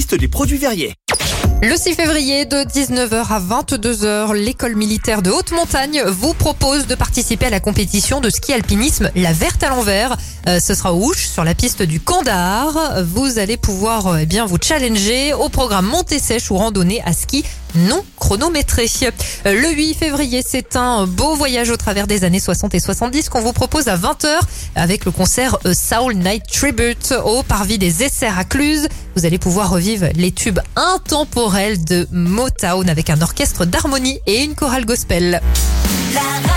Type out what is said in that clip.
spécialiste des produits verriers. Le 6 février de 19h à 22h, l'école militaire de haute montagne vous propose de participer à la compétition de ski alpinisme La Verte à l'envers. Ce sera au Ouche, sur la piste du Kandahar. Vous allez pouvoir vous challenger au programme montée sèche ou randonnée à ski non chronométré. Le 8 février, c'est un beau voyage au travers des années 60 et 70 qu'on vous propose à 20h avec le concert A Soul Night Tribute au Parvis des Essers à Cluse. Vous allez pouvoir revivre les tubes intemporels de Motown avec un orchestre d'harmonie et une chorale gospel.